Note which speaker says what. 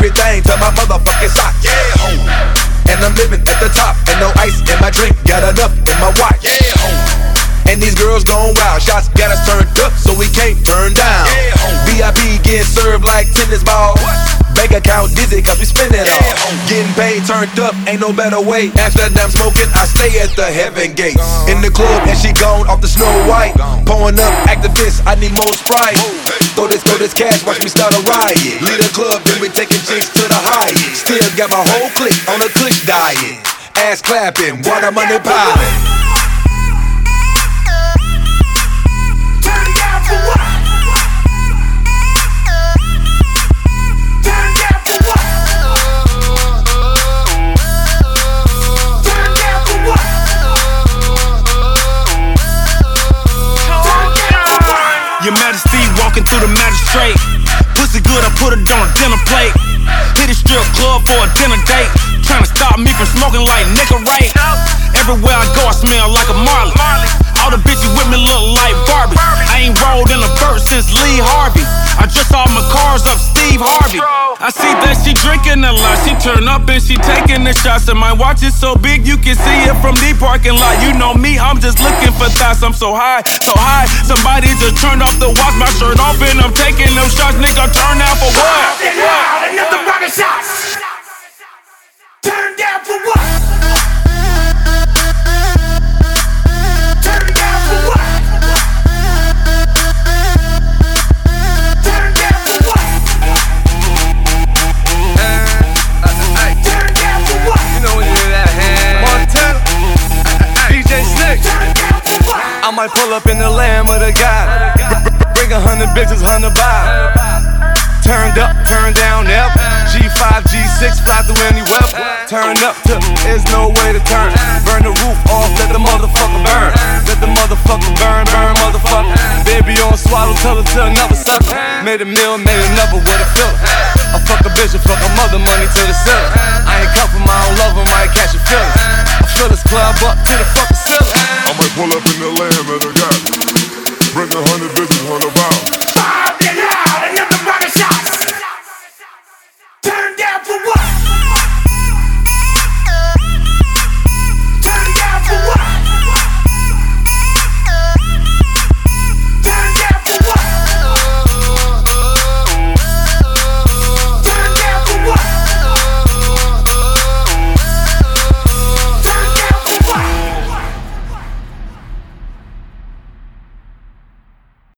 Speaker 1: everything to my motherfucking socks. Yeah, homie. And I'm living at the top, and no ice in my drink, got enough in my watch. Yeah, homie. And these girls gone wild, shots got us turned up, so we can't turn down. Yeah, VIP getting served like tennis balls. Bank account dizzy, cause we spend it all. Getting paid, turned up, ain't no better way. Amsterdam smoking, I stay at the heaven gates. In the club, and she gone off the Snow White. Pouring up activists, I need more Sprite. Throw this cash, watch me start a riot. Lead a club, then we taking chicks to the highest. Still got my whole clique on a Kush diet. Ass clapping, water money piling.
Speaker 2: Your Majesty walking through the magistrate. Pussy good, I put it on a dinner plate. Hit a strip club for a dinner date. Tryna stop me from smoking like nigga right. Everywhere I go I smell like a Marley. All the bitches with me look like Barbie. I ain't rolled in a verse since Lee Harvey. I just saw my cars up Steve Harvey. I see that she drinking a lot. She turn up and she taking the shots. And my watch is so big you can see it from the parking lot. You know me, I'm just looking for thoughts. I'm so high, so high. Somebody just turned off the watch, my shirt off, and I'm taking them shots. Nigga, turn down for what?
Speaker 3: Another round of shots. Turn down for what? Turn down for what? Turn down for what? Turn down for what?
Speaker 4: You know when you hear that hand. Montana, DJ Slick.
Speaker 3: Turn down for what?
Speaker 4: I might pull up in the Lamb of the God. Bring 100 bitches, 100 bob. Turned up, turned down, yep. G5, G6, fly through any weather. Turn up to, there's no way to turn. Burn the roof off, let the motherfucker burn. Let the motherfucker burn, burn, motherfucker. Baby on swallow, tell her to another sucker. Made a meal, made another with a filler. I fuck a bitch and fuck her mother, money to the ceiling. I ain't cuffin', I don't love him, I ain't catch a feeling.